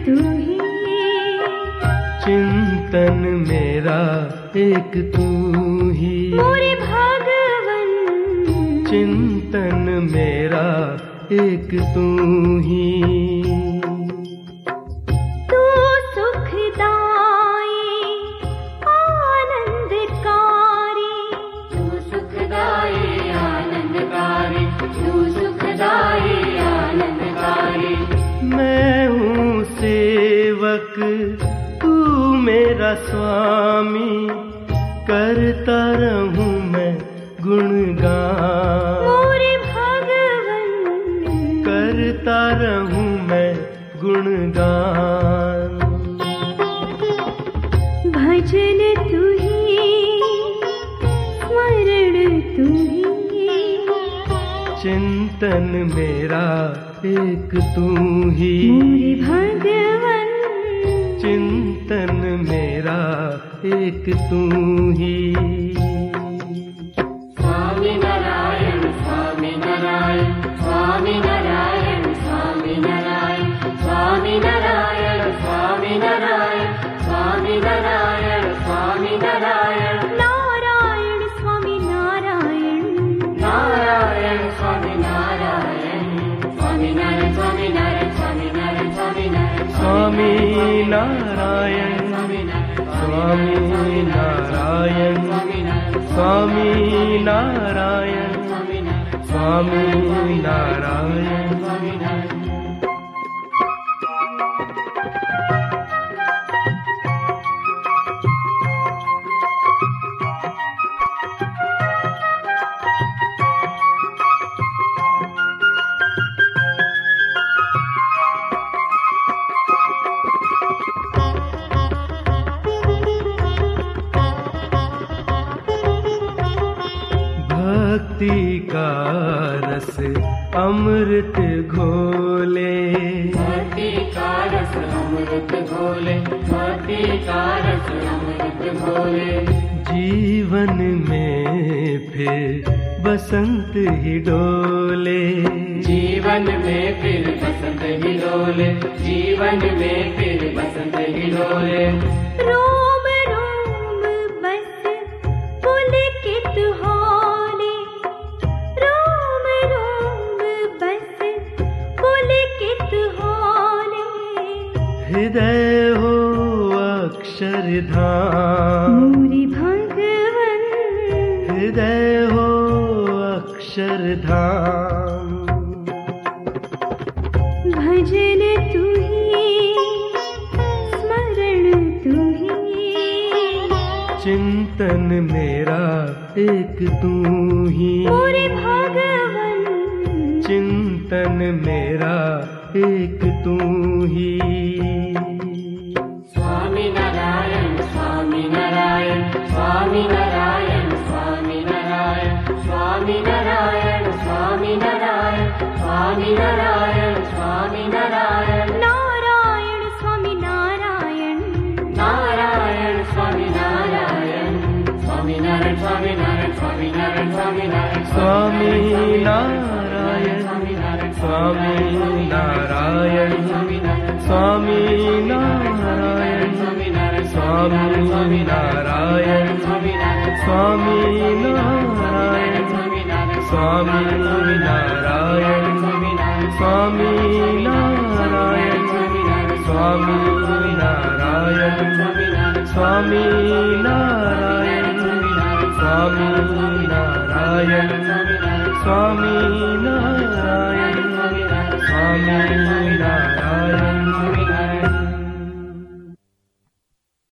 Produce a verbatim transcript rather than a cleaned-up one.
तू ही, चिंतन मेरा एक तू ही, मोरे भगवन चिंतन मेरा एक तू ही। तू सुखदाई आनंदकारी, तू सुखदाई आनंदकारी, तू सुखदाई आनंदकारी। मैं हूँ सेवक तू मेरा स्वामी, करता रहूं मैं गुणगान, मोरे भगवन करता रहूं मैं गुणगान। भजन तू ही, स्मरण तू ही, चिंतन मेरा एक तू ही, मोरे भगवन चिंतन मेरा एक तू ही। स्वामी नारायण स्वामी नारायण स्वामी नारायण स्वामी नारायण स्वामी नारायण स्वामी नारायण स्वामी नारायण स्वामी नारायण नारायण स्वामी नारायण, नारायण स्वामी नारायण स्वामी नारायण स्वामी नारायण स्वामी नारायण स्वामी नारायण स्वामी नारायण स्वामी नारायण स्वामी नारायण स्वामी नारायण। भक्ति का रस अमृत घोले, भक्ति का रस अमृत घोले, भक्ति का रस अमृत घोले। जीवन में फिर बसंत ही डोले, जीवन में फिर बसंत ही डोले, जीवन में फिर बसंत ही डोले। रोम रोम बस पुलकित होले, रोम रोम बस पुलकित होले। हृदय हो अक्षरधाम, मोरे भगवन हृदय हो अक्षरधाम। भजन तू ही, स्मरण तू ही, चिंतन मेरा एक तू ही, मोरे भगवन चिंतन मेरा एक तू ही। स्वामी नारायण स्वामी नारायण स्वामी नारायण स्वामी नारायण स्वामी नारायण स्वामी नारायण स्वामी नारायण स्वामी नारायण नारायण स्वामी नारायण, नारायण स्वामी नारायण स्वामी नारायण स्वामी नारायण स्वामी नारायण स्वामी नारायण स्वामी नारायण स्वामी नारायण स्वामी नारायण स्वामी नारायण स्वामी नारायण स्वामी नारायण स्वामी नारायण स्वामी नारायण स्वामी नारायण स्वामी नारायण स्वामी नारायण स्वामी नारायण।